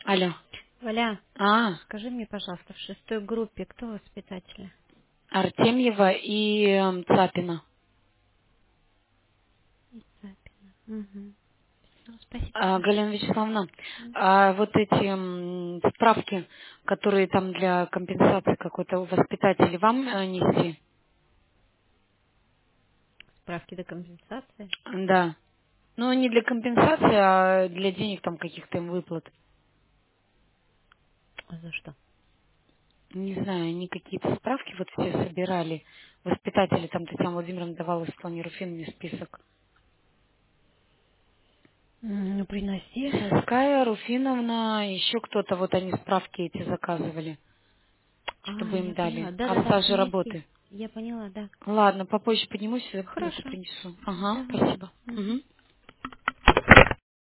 Алло. Валя, А, скажи мне, пожалуйста, в шестой группе кто воспитатели? Артемьева и Цапина. Цапина. Угу. Все, спасибо большое. Галина Вячеславовна, вот эти справки, которые там для компенсации какой-то у воспитателей, вам нести? Справки до компенсации? Да. Ну, не для компенсации, а для денег там каких-то им выплат. А за что? Не знаю, они какие-то справки вот все собирали. Воспитатели, там Татьяна Владимировна давала Светлане Руфиновне список. Ну, приноси. Соская, Руфиновна, еще кто-то, вот они справки эти заказывали, чтобы им Я поняла. дали. О Да-да-да, стаже принеси. работы. Я поняла, да. Ладно, попозже поднимусь, это Хорошо. принесу. Ага, Давай. спасибо. Мгм. Мгм.